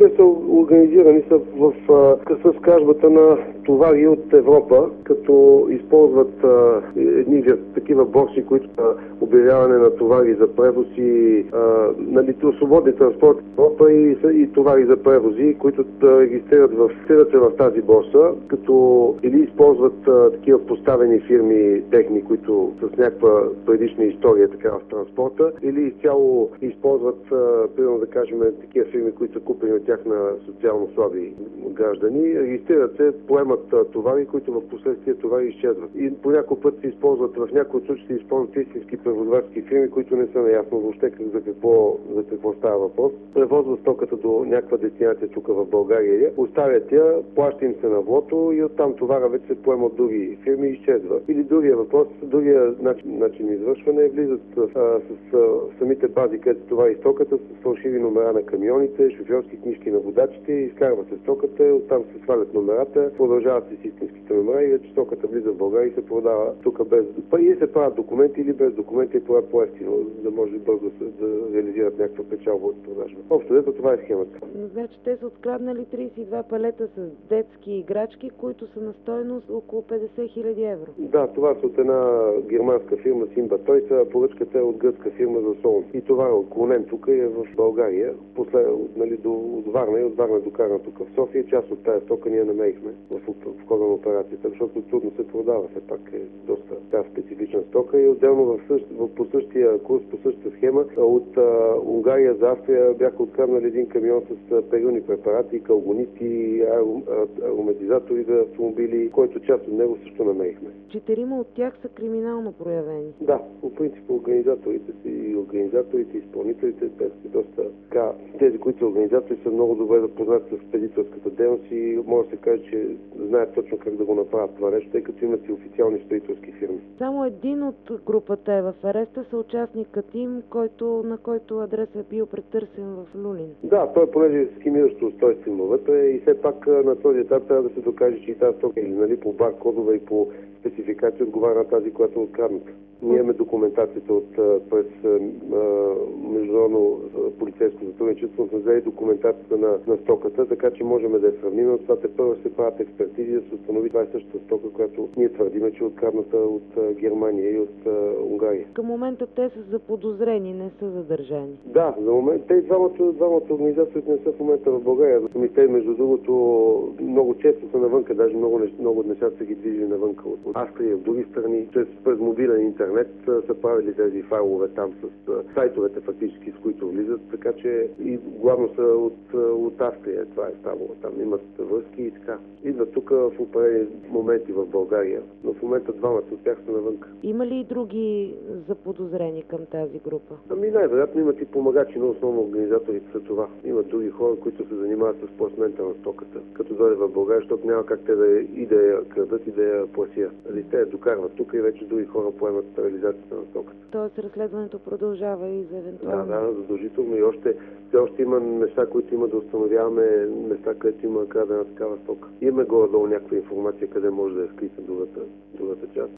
Те са организирани с кражбата на товари от Европа, като използват едни такива борси, които са обявяване на товари за превоз и свободни транспорт в Европа и товари за превози, които регистрират в тази борса, като или използват такива поставени фирми техни, които с някаква предишна история така в транспорта, или изцяло използват, примерно да кажем, такива фирми, които са купени от тях на социално слаби граждани, регистрират се, поемат товари, които в последствие товари изчезват. И по някой път се използват, в някои случаи се използват истински превозвачски фирми, които не са наясно въобще за какво става въпрос. Превозват стоката до някаква дестинация тук в България, оставят я, плаща им се на влото и оттам товара вече се поема от други фирми и изчезва. Или другия въпрос, другия начин на извършване влизат с самите бази, където това и стоката, с фалшиви номера на камионите, шофьорски книжки на водачите, изкарва се стоката, оттам се свалят номерата, продължават се с истинските номера и вече стоката влиза в България и се продава тук без... И се правят документи или без документи и правят по-евтино, за да може бързо да реализират някаква печалба от продажба. Общо дето това е схемата. Значи те са откраднали 32 палета с детски играчки, които са на стойност около 50 000 евро. Да, това са от една германска фирма Симба Тойса, поръчката е от гръцка фирма за Солун. И това е отклонен тук и е в България, от Варна и от Варна докаран тук в София. Част от тази стока ние намерихме в хода на операцията, защото трудно се продава, все пак е доста специфична стока и отделно по същия курс, по същата схема от Унгария за Австрия бяха откраднали един камион с перилни препарати, калгонити, ароматизатори за автомобили, който част от него също намерихме. 4 от тях са криминално проявени. Да, по принцип организаторите, изпълнителите, те са доста така. Тези, които са организатори, са много добре запознати с спедиторската дейност и може да се каже, че знаят точно как да го направят това нещо, тъй като имат и официални спедиторски фирми. Само един от групата е в ареста, съучастникът им, на който адрес е бил претърсен в Люлин. Да, той понеже схемиращо устройство има вътре и все пак на този етап трябва да се докаже, че и тази стока или по баркодове и по спецификация отговаря на тази, която е открадната. Ние имаме документацията през международно полицейско сътрудничество, сме взели документацията на стоката, така че можем да я сравним. От това първо се правят експертизи, да се установи това е същата стока, която ние твърдиме, че е открадната от Германия и от Унгария. Към момента те са заподозрени, не са задържани. Да, за момент. Те двамата организации не са в момента в България. Те, между другото, много често са навънка, даже много от нещата са ги движили навънка от Австрия, в други страни. През мобилен интернет са правили тези файлове там с сайтовете фактически, с които влизат, така че и главно са от Австрия. Това е ставало. Там имат връзки и така. Идват тук в определени моменти в България, но в момента двамата от тях са навънка. Има ли и други заподозрени към тази група? Най-вероятно имат и помагачи, но основно организаторите са това. Имат други хора, които се занимават с пласмента на стоката, като дойде в България, защото няма как те да я крадат и да я пласират. Те я докарват тук и вече други хора поемат реализацията на стоката. Тоест разследването продължава и за евентуално... Да, задължително и още има неща, които има да установяваме, места, където има крадена такава стока. Имаме горе-долу някаква информация, къде може да е скрита другата част.